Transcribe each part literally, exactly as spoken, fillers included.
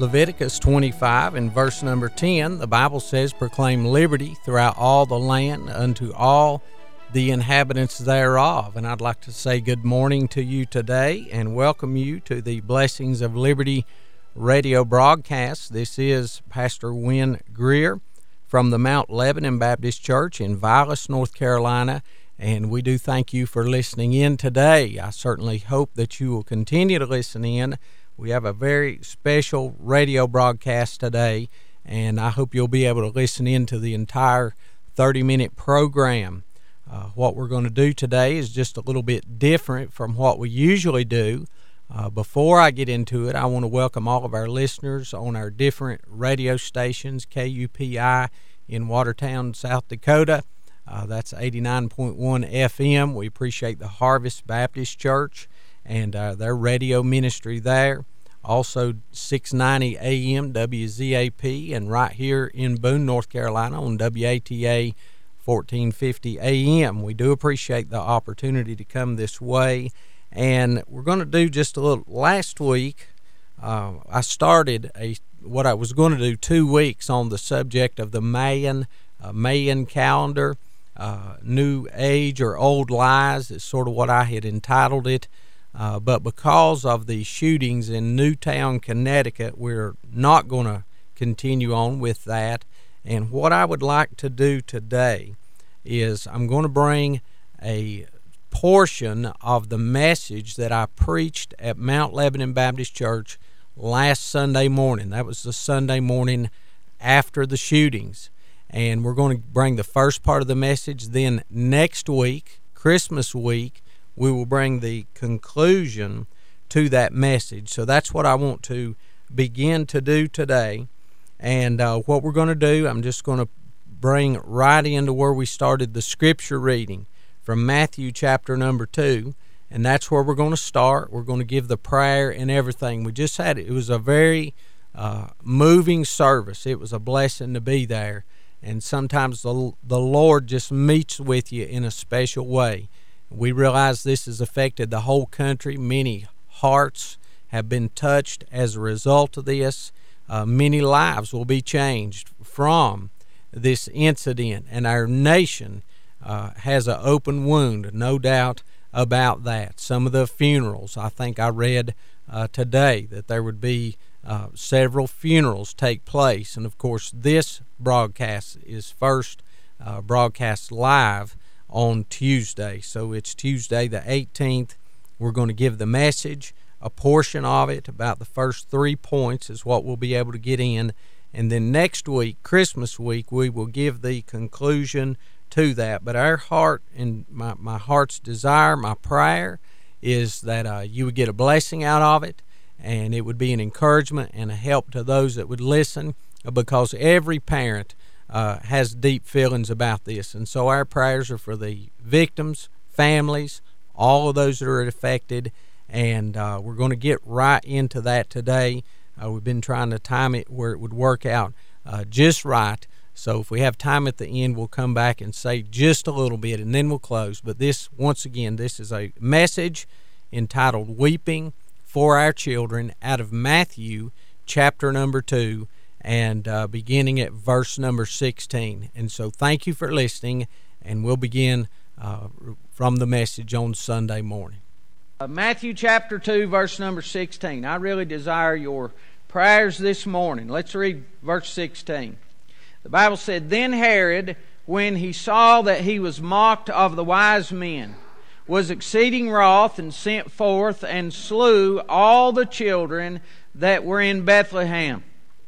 Leviticus twenty-five and verse number ten, the Bible says, "Proclaim liberty throughout all the land unto all the inhabitants thereof." And I'd like to say good morning to you today and welcome you to the Blessings of Liberty radio broadcast. This is Pastor Wynn Greer from the Mount Lebanon Baptist Church in Vilas, North Carolina, and we do thank you for listening in today. I certainly hope that you will continue to listen in. We have a very special radio broadcast today, and I hope you'll be able to listen in to the entire thirty-minute program. Uh, what we're going to do today is just a little bit different from what we usually do. Uh, before I get into it, I want to welcome all of our listeners on our different radio stations. K U P I in Watertown, South Dakota. Uh, that's eighty-nine point one F M. We appreciate the Harvest Baptist Church and uh, their radio ministry there. Also, six ninety A M W Z A P, and right here in Boone, North Carolina on W A T A fourteen fifty A M. We do appreciate the opportunity to come this way, and we're going to do just a little. Last week, uh, I started a what I was going to do two weeks on the subject of the Mayan uh, Mayan calendar, uh, New Age or Old Lies is sort of what I had entitled it. Uh, but because of the shootings in Newtown, Connecticut, we're not going to continue on with that. And what I would like to do today is I'm going to bring a portion of the message that I preached at Mount Lebanon Baptist Church last Sunday morning. That was the Sunday morning after the shootings. And we're going to bring the first part of the message. Then next week, Christmas week, we will bring the conclusion to that message. So that's what I want to begin to do today. And uh, what we're going to do, I'm just going to bring right into where we started the scripture reading from Matthew chapter number two. And that's where we're going to start. We're going to give the prayer and everything. We just had it. It was a very uh, moving service. It was a blessing to be there. And sometimes the, the Lord just meets with you in a special way. We realize this has affected the whole country. Many hearts have been touched as a result of this. Uh, many lives will be changed from this incident, and our nation uh, has an open wound, no doubt about that. Some of the funerals, I think I read uh, today that there would be uh, several funerals take place, and of course this broadcast is first uh, broadcast live on Tuesday. So it's Tuesday the eighteenth. We're going to give the message, a portion of it, about the first three points is what we'll be able to get in. And then next week, Christmas week, we will give the conclusion to that. But our heart and my, my heart's desire, my prayer, is that uh, you would get a blessing out of it, and it would be an encouragement and a help to those that would listen, because every parent Uh, has deep feelings about this. And so our prayers are for the victims, families, all of those that are affected, and uh, we're going to get right into that today. Uh, we've been trying to time it where it would work out uh, just right. So if we have time at the end, we'll come back and say just a little bit, and then we'll close. But this, once again, this is a message entitled Weeping for Our Children out of Matthew chapter number two, and uh, beginning at verse number sixteen. And so thank you for listening, and we'll begin uh, from the message on Sunday morning. Uh, Matthew chapter two, verse number sixteen. I really desire your prayers this morning. Let's read verse sixteen. The Bible said, "Then Herod, when he saw that he was mocked of the wise men, was exceeding wroth, and sent forth and slew all the children that were in Bethlehem,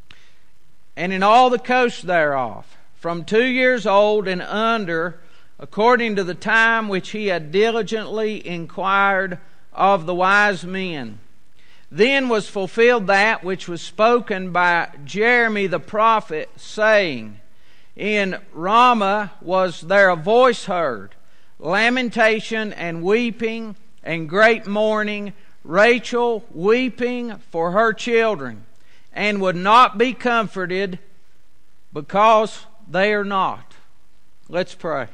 and in all the coasts thereof, from two years old and under, according to the time which he had diligently inquired of the wise men. Then was fulfilled that which was spoken by Jeremy the prophet, saying, In Ramah was there a voice heard, lamentation and weeping and great mourning, Rachel weeping for her children, and would not be comforted, because they are not." Let's pray.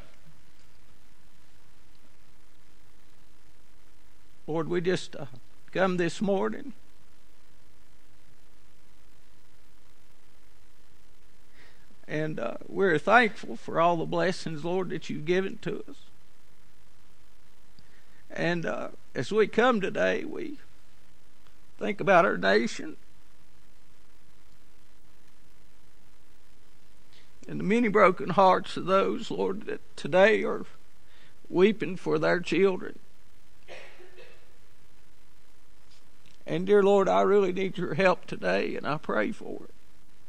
Lord, we just uh, come this morning And uh, we're thankful for all the blessings, Lord, that you've given to us. And uh, as we come today, we think about our nation and the many broken hearts of those, Lord, that today are weeping for their children. And dear Lord, I really need your help today, and I pray for it.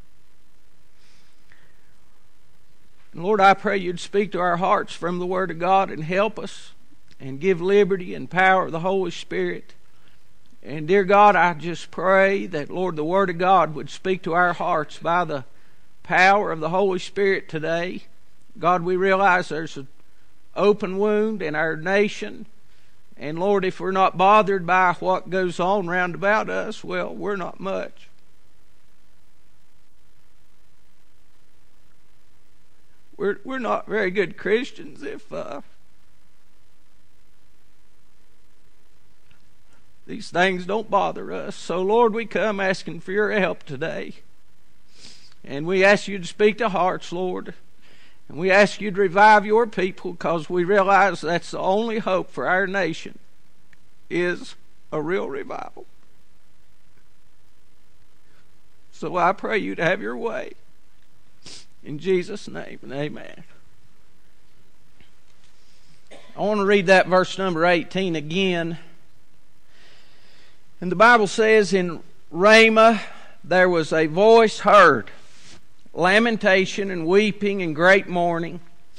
And Lord, I pray you'd speak to our hearts from the Word of God and help us and give liberty and power of the Holy Spirit. And dear God, I just pray that, Lord, the Word of God would speak to our hearts by the power of the Holy Spirit today. God, we realize there's an open wound in our nation. And Lord, if we're not bothered by what goes on round about us, well, we're not much. We're we're not very good Christians if uh, these things don't bother us. So Lord, we come asking for your help today. And we ask you to speak to hearts, Lord. And we ask you to revive your people, because we realize that's the only hope for our nation, is a real revival. So I pray you to have your way. In Jesus' name, and amen. I want to read that verse number eighteen again. And the Bible says, in Ramah there was a voice heard, lamentation and weeping and great mourning,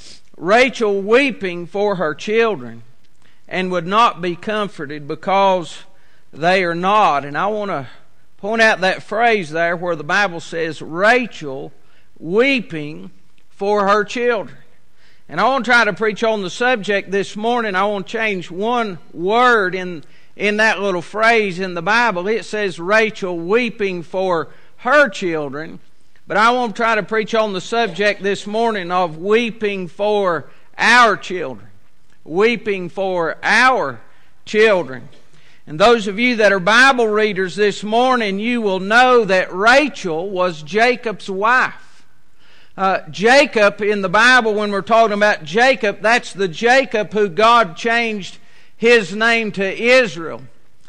Rachel weeping for her children, and would not be comforted because they are not. And I want to point out that phrase there where the Bible says Rachel weeping for her children. And I want to try to preach on the subject this morning. I want to change one word in, in that little phrase in the Bible. It says Rachel weeping for her children. But I want to try to preach on the subject this morning of weeping for our children. Weeping for our children. And those of you that are Bible readers this morning, you will know that Rachel was Jacob's wife. Uh, Jacob in the Bible, when we're talking about Jacob, that's the Jacob who God changed his name to Israel.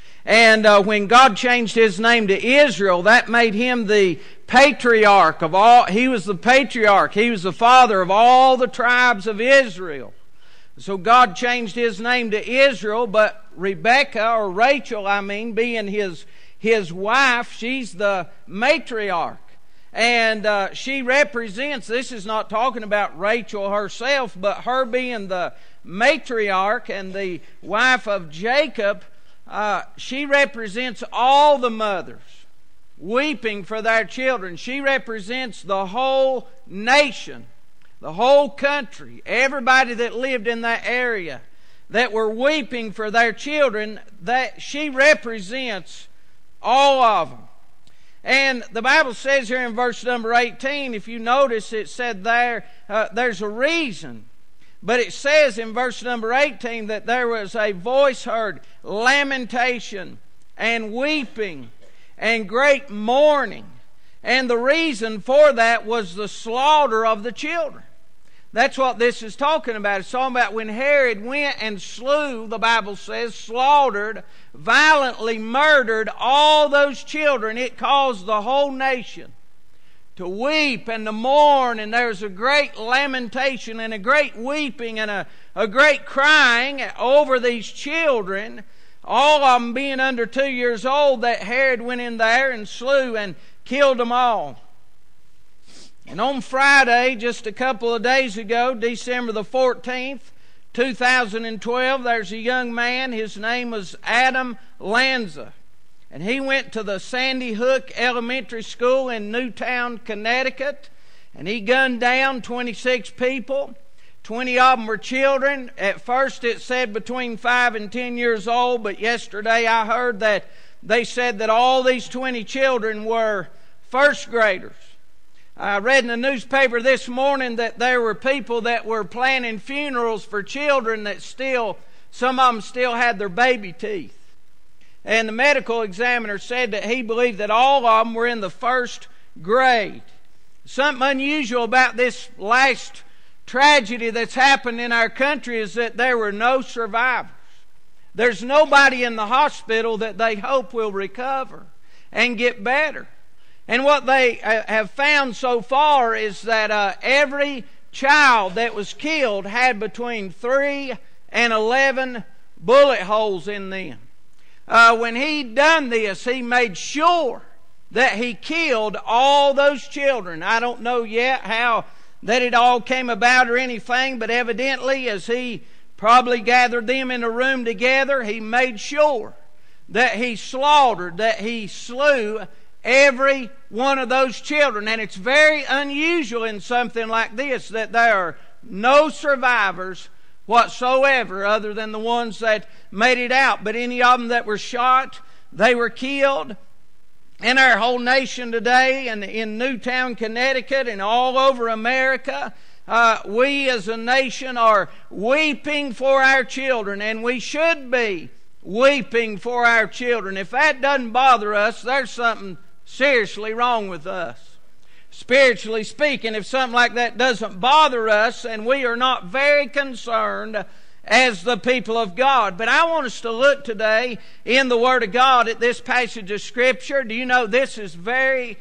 And uh, when God changed his name to Israel, that made him the patriarch of all. He was the patriarch. He was the father of all the tribes of Israel. So God changed his name to Israel, but Rebekah, or Rachel, I mean, being his, his wife, she's the matriarch. And uh, she represents, this is not talking about Rachel herself, but her being the matriarch and the wife of Jacob. Uh, she represents all the mothers weeping for their children. She represents the whole nation, the whole country, everybody that lived in that area that were weeping for their children. That she represents all of them. And the Bible says here in verse number eighteen, if you notice, it said there, uh, there's a reason. But it says in verse number eighteen that there was a voice heard, lamentation and weeping and great mourning. And the reason for that was the slaughter of the children. That's what this is talking about. It's talking about when Herod went and slew, the Bible says, slaughtered, violently murdered all those children. It caused the whole nation to weep and to mourn, and there's a great lamentation and a great weeping and a, a great crying over these children, all of them being under two years old, that Herod went in there and slew and killed them all. And on Friday, just a couple of days ago, December the fourteenth, two thousand twelve, there's a young man. His name was Adam Lanza. And he went to the Sandy Hook Elementary School in Newtown, Connecticut. And he gunned down twenty-six people. twenty of them were children. At first it said between five and ten years old. But yesterday I heard that they said that all these twenty children were first graders. I read in the newspaper this morning that there were people that were planning funerals for children that still, some of them still had their baby teeth. And the medical examiner said that he believed that all of them were in the first grade. Something unusual about this last tragedy that's happened in our country is that there were no survivors. There's nobody in the hospital that they hope will recover and get better. And what they have found so far is that uh, every child that was killed had between three and eleven bullet holes in them. Uh, when he done this, he made sure that he killed all those children. I don't know yet how that it all came about or anything, but evidently as he probably gathered them in a room together, he made sure that he slaughtered, that he slew every one of those children. And it's very unusual in something like this that there are no survivors whatsoever other than the ones that made it out. But any of them that were shot, they were killed. In our whole nation today, and in Newtown, Connecticut, and all over America, uh, we as a nation are weeping for our children, and we should be weeping for our children. If that doesn't bother us, there's something seriously wrong with us. Spiritually speaking, if something like that doesn't bother us, and we are not very concerned as the people of God. But I want us to look today in the Word of God at this passage of Scripture. Do you know this is very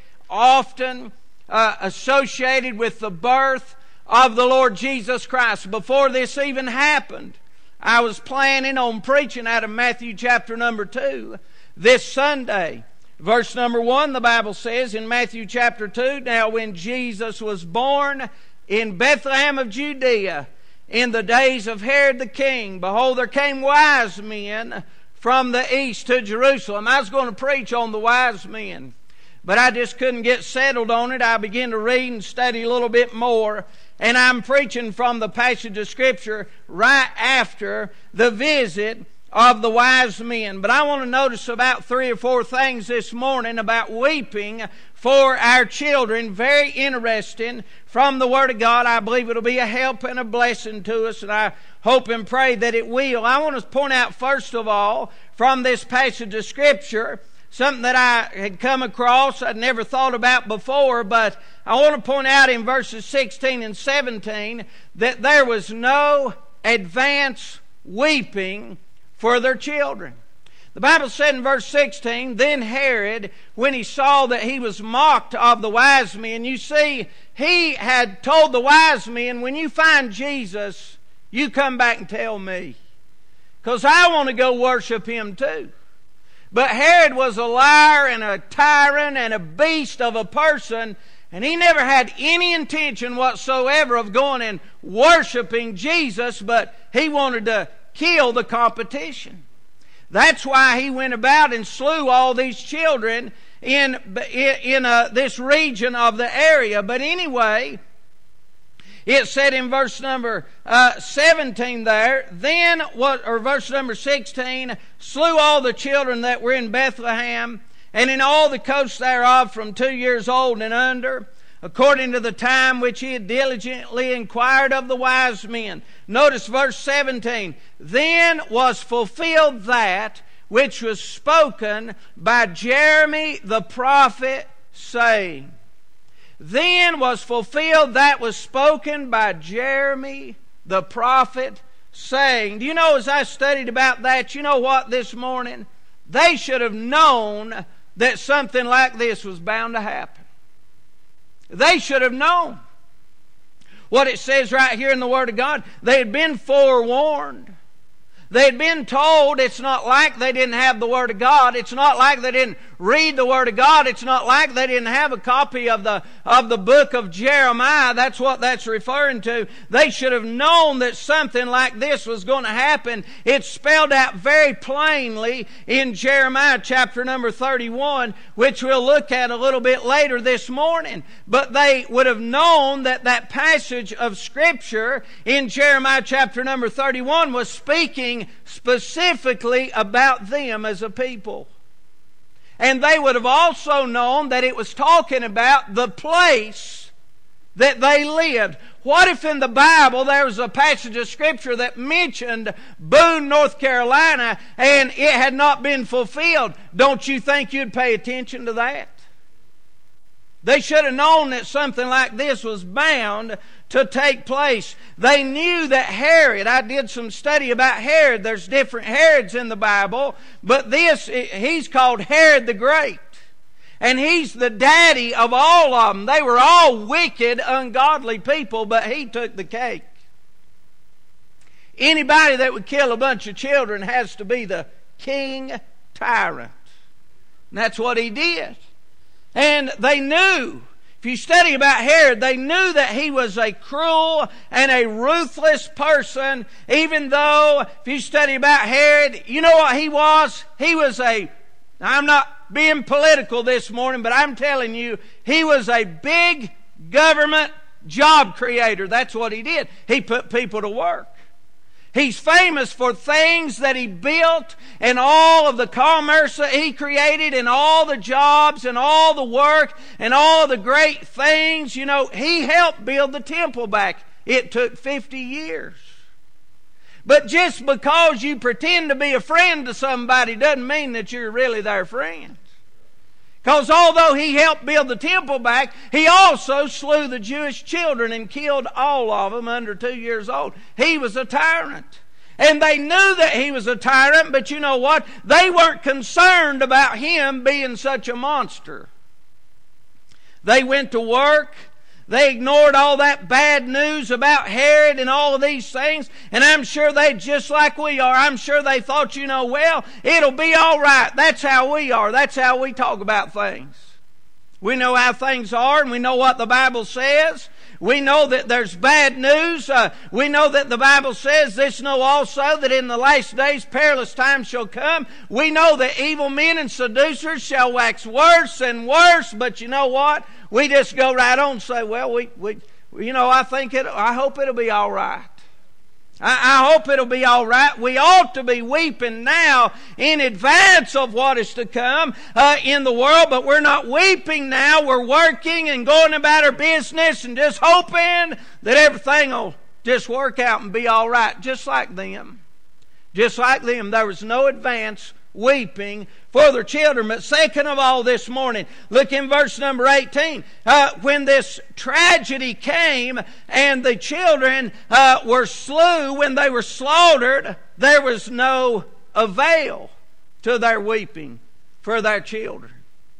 often uh, associated with the birth of the Lord Jesus Christ? Before this even happened, I was planning on preaching out of Matthew chapter number two this Sunday. Verse number one, the Bible says in Matthew chapter two, "Now when Jesus was born in Bethlehem of Judea, in the days of Herod the king, behold, there came wise men from the east to Jerusalem." I was going to preach on the wise men, but I just couldn't get settled on it. I began to read and study a little bit more, and I'm preaching from the passage of Scripture right after the visit of the wise men. But I want to notice about three or four things this morning about weeping for our children. Very interesting from the Word of God. I believe it'll be a help and a blessing to us, and I hope and pray that it will. I want to point out first of all from this passage of Scripture something that I had come across I'd never thought about before, but I want to point out in verses sixteen and seventeen that there was no advance weeping for their children. The Bible said in verse sixteen, "Then Herod, when he saw that he was mocked of the wise men," you see, he had told the wise men, "When you find Jesus, you come back and tell me, because I want to go worship Him too." But Herod was a liar and a tyrant and a beast of a person, and he never had any intention whatsoever of going and worshiping Jesus, but he wanted to kill the competition. That's why he went about and slew all these children in, in, in uh, this region of the area. But anyway, it said in verse number uh, seventeen there, then what, or verse number sixteen, "Slew all the children that were in Bethlehem, and in all the coasts thereof from two years old and under, according to the time which he had diligently inquired of the wise men." Notice verse seventeen. "Then was fulfilled that which was spoken by Jeremy the prophet, saying." Then was fulfilled that was spoken by Jeremy the prophet, saying. Do you know, as I studied about that, you know what this morning? They should have known that something like this was bound to happen. They should have known. What it says right here in the Word of God, they had been forewarned. They had been told. It's not like they didn't have the Word of God. It's not like they didn't read the Word of God. It's not like they didn't have a copy of the, of the book of Jeremiah. That's what that's referring to. They should have known that something like this was going to happen. It's spelled out very plainly in Jeremiah chapter number thirty-one, which we'll look at a little bit later this morning. But they would have known that that passage of Scripture in Jeremiah chapter number thirty-one was speaking specifically about them as a people. And they would have also known that it was talking about the place that they lived. What if in the Bible there was a passage of Scripture that mentioned Boone, North Carolina, and it had not been fulfilled? Don't you think you'd pay attention to that? They should have known that something like this was bound to take place. They knew that Herod, I did some study about Herod. There's different Herods in the Bible, but this, he's called Herod the Great. And he's the daddy of all of them. They were all wicked, ungodly people, but he took the cake. Anybody that would kill a bunch of children has to be the king tyrant. And that's what he did. And they knew, if you study about Herod, they knew that he was a cruel and a ruthless person, even though, if you study about Herod, you know what he was? He was a, I'm not being political this morning, but I'm telling you, he was a big government job creator. That's what he did. He put people to work. He's famous for things that he built and all of the commerce that he created and all the jobs and all the work and all the great things. You know, he helped build the temple back. It took fifty years. But just because you pretend to be a friend to somebody doesn't mean that you're really their friend. Because although he helped build the temple back, he also slew the Jewish children and killed all of them under two years old. He was a tyrant. And they knew that he was a tyrant, but you know what? They weren't concerned about him being such a monster. They went to work. They ignored all that bad news about Herod and all of these things. And I'm sure they, just like we are, I'm sure they thought, you know, well, it'll be all right. That's how we are. That's how we talk about things. We know how things are, and we know what the Bible says. We know that there's bad news. Uh, we know that the Bible says, this know also that in the last days perilous times shall come. We know that evil men and seducers shall wax worse and worse. But you know what? We just go right on and say, well, we, we you know, I think it, I hope it'll be all right. I, I hope it'll be all right. We ought to be weeping now in advance of what is to come uh, in the world, but we're not weeping now. We're working and going about our business and just hoping that everything will just work out and be all right, just like them. Just like them. There was no advance weeping for their children. But second of all, this morning, look in verse number eighteen. Uh, when this tragedy came and the children uh, were slew, when they were slaughtered, there was no avail to their weeping for their children.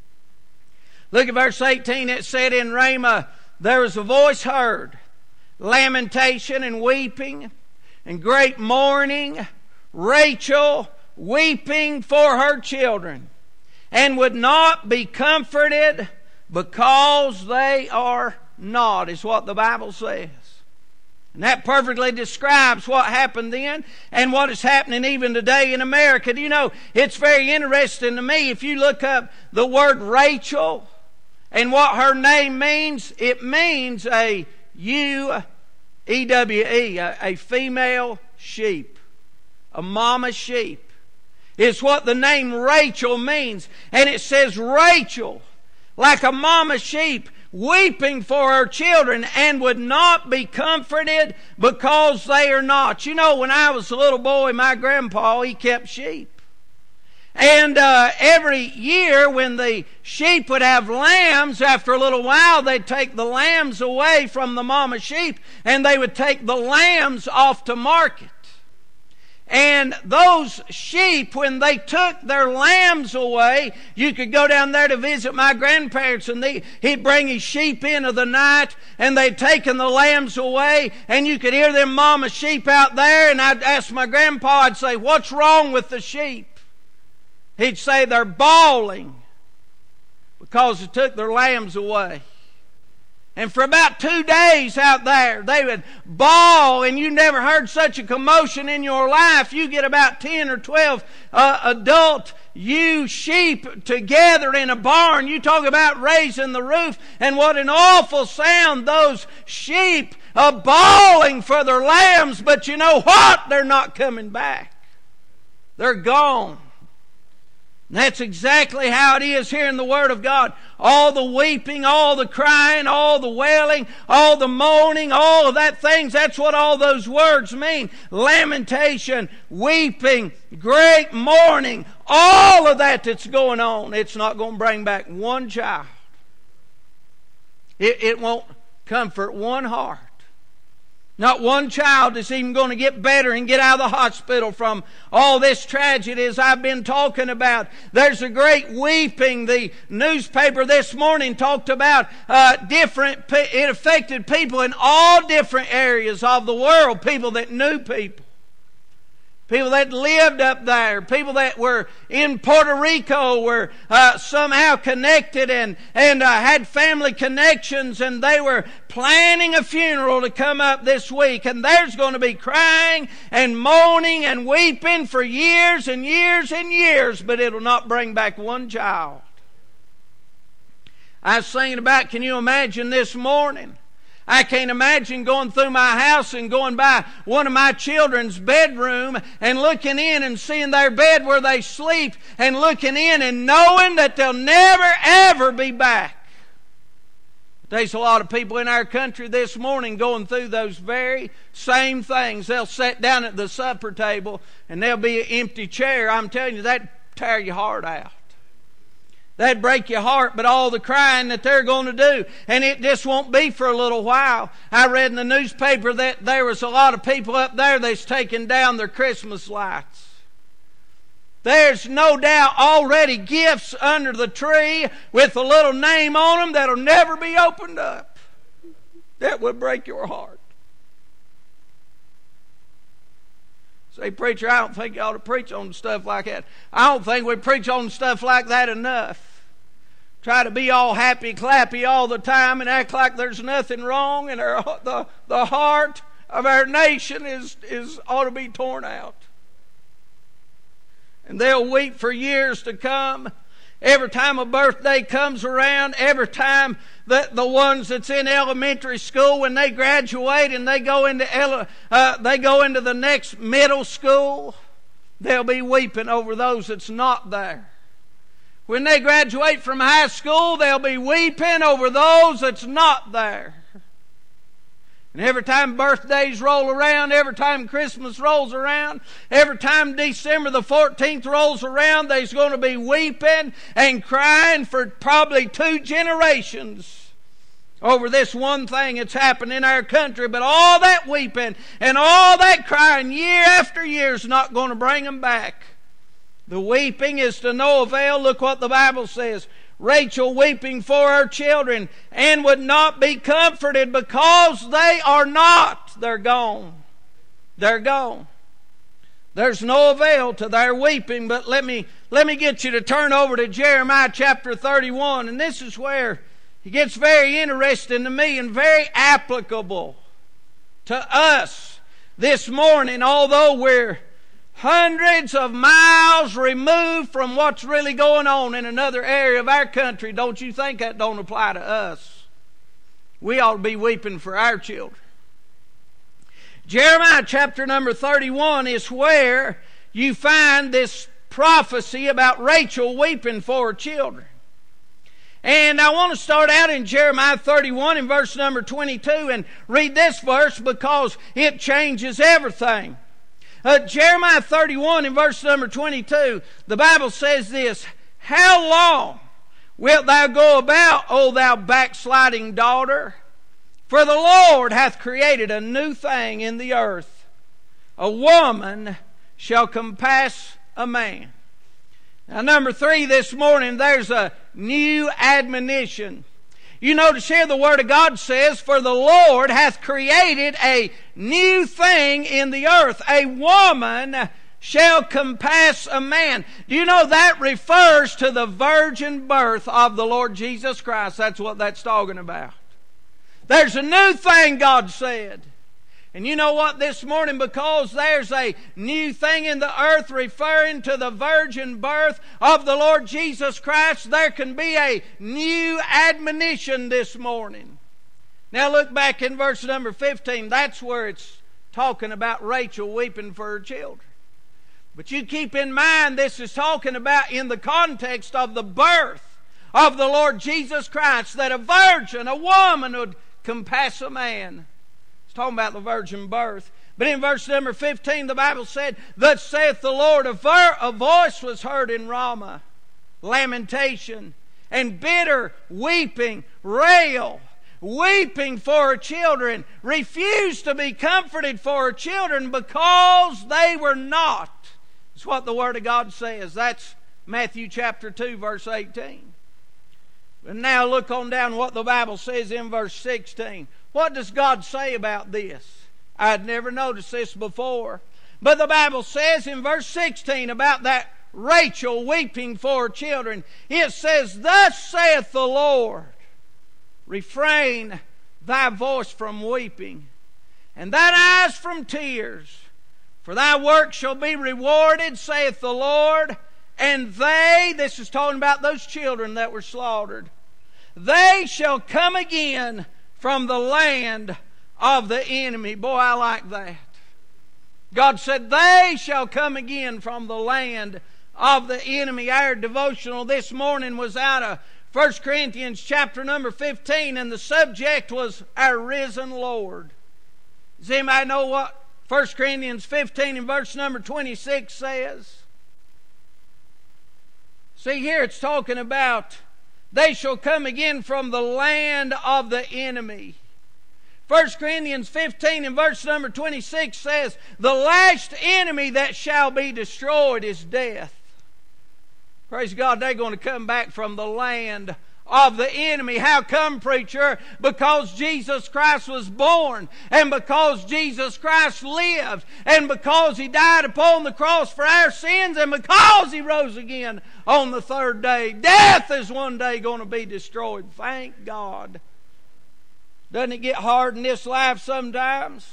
Look at verse eighteen. It said, in Ramah there was a voice heard, lamentation and weeping and great mourning, Rachel weeping for her children, and would not be comforted because they are not, is what the Bible says. And that perfectly describes what happened then and what is happening even today in America. Do you know, it's very interesting to me, if you look up the word Rachel and what her name means, it means a U E W E, a, a female sheep, a mama sheep. It's what the name Rachel means. And it says Rachel, like a mama sheep, weeping for her children, and would not be comforted because they are not. You know, when I was a little boy, my grandpa, he kept sheep. And uh, every year when the sheep would have lambs, after a little while they'd take the lambs away from the mama sheep, and they would take the lambs off to market. And those sheep, when they took their lambs away, you could go down there to visit my grandparents, and they, he'd bring his sheep in of the night, and they'd taken the lambs away, and you could hear them mama sheep out there, and I'd ask my grandpa, I'd say, what's wrong with the sheep? He'd say, they're bawling because they took their lambs away. And for about two days out there, they would bawl, and you never heard such a commotion in your life. You get about ten or twelve uh, adult ewe sheep together in a barn. You talk about raising the roof, and what an awful sound, those sheep uh, bawling for their lambs. But you know what? They're not coming back. They're gone. That's exactly how it is here in the Word of God. All the weeping, all the crying, all the wailing, all the moaning, all of that things, that's what all those words mean. Lamentation, weeping, great mourning, all of that that's going on. It's not going to bring back one child. It, it won't comfort one heart. Not one child is even going to get better and get out of the hospital from all this tragedy as I've been talking about. There's a great weeping. The newspaper this morning talked about uh, different, it affected people in all different areas of the world. People that knew people. People that lived up there, people that were in Puerto Rico were uh, somehow connected and, and uh, had family connections, and they were planning a funeral to come up this week. And there's going to be crying and moaning and weeping for years and years and years, but it'll not bring back one child. I was thinking about, can you imagine this morning? I can't imagine going through my house and going by one of my children's bedroom and looking in and seeing their bed where they sleep and looking in and knowing that they'll never ever be back. There's a lot of people in our country this morning going through those very same things. They'll sit down at the supper table and there'll be an empty chair. I'm telling you, that'd tear your heart out. That'd break your heart, but all the crying that they're going to do. And it just won't be for a little while. I read in the newspaper that there was a lot of people up there that's taking down their Christmas lights. There's no doubt already gifts under the tree with a little name on them that'll never be opened up. That would break your heart. Say, preacher, I don't think you ought to preach on stuff like that. I don't think we preach on stuff like that enough. Try to be all happy, clappy all the time and act like there's nothing wrong, and our, the, the heart of our nation is, is ought to be torn out. And they'll weep for years to come. Every time a birthday comes around, every time that the ones that's in elementary school, when they graduate and they go into ele- uh, they go into the next middle school, they'll be weeping over those that's not there. When they graduate from high school, they'll be weeping over those that's not there. And every time birthdays roll around, every time Christmas rolls around, every time December the fourteenth rolls around, there's going to be weeping and crying for probably two generations over this one thing that's happened in our country. But all that weeping and all that crying year after year is not going to bring them back. The weeping is to no avail. Look what the Bible says. Rachel weeping for her children and would not be comforted because they are not. They're gone. They're gone. There's no avail to their weeping. But let me, let me get you to turn over to Jeremiah chapter thirty-one. And this is where it gets very interesting to me and very applicable to us this morning, although we're hundreds of miles removed from what's really going on in another area of our country. Don't you think that don't apply to us? We ought to be weeping for our children. Jeremiah chapter number thirty-one is where you find this prophecy about Rachel weeping for her children. And I want to start out in Jeremiah thirty-one in verse number twenty-two and read this verse because it changes everything. Uh, Jeremiah thirty-one in verse number twenty-two, the Bible says this, "How long wilt thou go about, O thou backsliding daughter? For the Lord hath created a new thing in the earth. A woman shall compass a man." Now, number three this morning, there's a new admonition. You notice here the Word of God says, "For the Lord hath created a new thing in the earth. A woman shall compass a man." Do you know that refers to the virgin birth of the Lord Jesus Christ? That's what that's talking about. There's a new thing, God said. And you know what this morning, because there's a new thing in the earth referring to the virgin birth of the Lord Jesus Christ, there can be a new admonition this morning. Now look back in verse number fifteen. That's where it's talking about Rachel weeping for her children. But you keep in mind this is talking about in the context of the birth of the Lord Jesus Christ, that a virgin, a woman, would compass a man. Talking about the virgin birth. But in verse number fifteen, the Bible said, "Thus saith the Lord, a, ver- a voice was heard in Ramah, lamentation, and bitter weeping, rail, weeping for her children, refused to be comforted for her children because they were not. That's what the Word of God says. That's Matthew chapter two, verse eighteen. And now look on down what the Bible says in verse sixteen. What does God say about this? I'd never noticed this before. But the Bible says in verse sixteen about that Rachel weeping for her children. It says, "Thus saith the Lord, refrain thy voice from weeping, and thine eyes from tears. For thy work shall be rewarded, saith the Lord. And they," this is talking about those children that were slaughtered, "they shall come again from the land of the enemy." Boy, I like that. God said, "They shall come again from the land of the enemy." Our devotional this morning was out of First Corinthians chapter number fifteen, and the subject was our risen Lord. Does anybody know what First Corinthians fifteen and verse number twenty-six says? See, here it's talking about they shall come again from the land of the enemy. First Corinthians fifteen and verse number twenty-six says, "The last enemy that shall be destroyed is death." Praise God, they're going to come back from the land of the enemy. How come, preacher? Because Jesus Christ was born, and because Jesus Christ lived, and because He died upon the cross for our sins, and because He rose again on the third day. Death is one day going to be destroyed. Thank God. Doesn't it get hard in this life sometimes?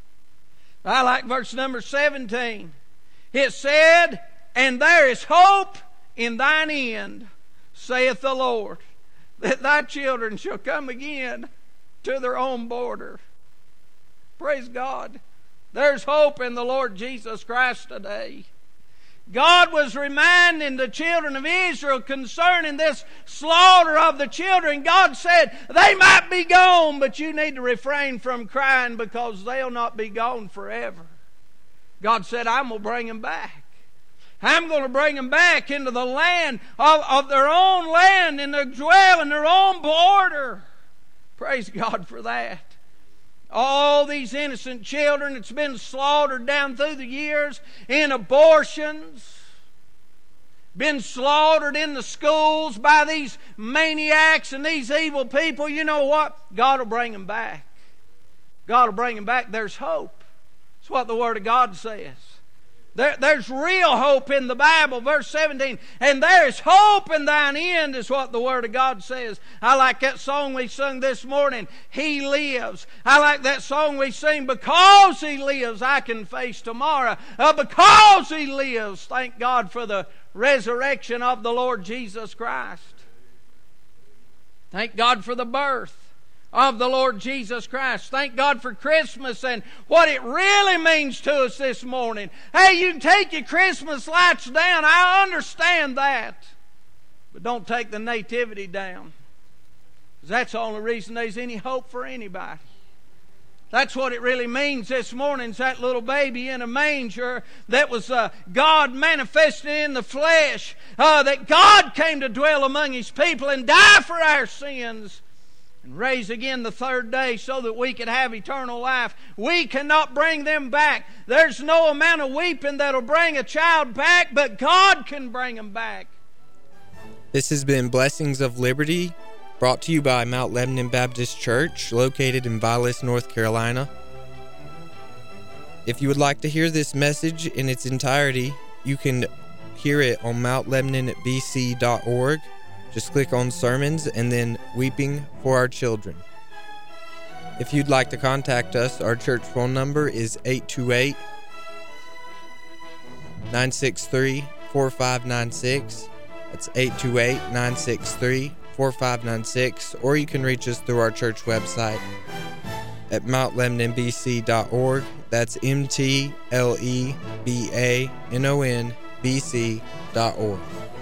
I like verse number seventeen. It said, "And there is hope in thine end, saith the Lord, that thy children shall come again to their own border." Praise God. There's hope in the Lord Jesus Christ today. God was reminding the children of Israel concerning this slaughter of the children. God said, they might be gone, but you need to refrain from crying because they'll not be gone forever. God said, I'm going to bring them back. I'm going to bring them back into the land of, of their own land, and to dwell in their own border. Praise God for that. All these innocent children that's been slaughtered down through the years in abortions, been slaughtered in the schools by these maniacs and these evil people, you know what? God will bring them back. God will bring them back. There's hope. That's what the Word of God says. There, there's real hope in the Bible. Verse seventeen, "And there is hope in thine end," is what the Word of God says. I like that song we sung this morning, "He lives." I like that song we sing, "Because He lives, I can face tomorrow." Uh, because He lives, thank God for the resurrection of the Lord Jesus Christ. Thank God for the birth of the Lord Jesus Christ. Thank God for Christmas and what it really means to us this morning. Hey, you can take your Christmas lights down. I understand that. But don't take the nativity down. Because that's the only reason there's any hope for anybody. That's what it really means this morning. It's that little baby in a manger that was uh, God manifested in the flesh. Uh, that God came to dwell among His people and die for our sins, and raise again the third day so that we could have eternal life. We cannot bring them back. There's no amount of weeping that'll bring a child back, but God can bring them back. This has been Blessings of Liberty, brought to you by Mount Lebanon Baptist Church, located in Vilas, North Carolina. If you would like to hear this message in its entirety, you can hear it on mount lebanon b c dot org. Just click on Sermons and then Weeping for Our Children. If you'd like to contact us, our church phone number is eight two eight, nine six three, four five nine six. That's eight two eight, nine six three, four five nine six. Or you can reach us through our church website at mount lebanon b c dot org. That's M T L E B A N O N B C dot org.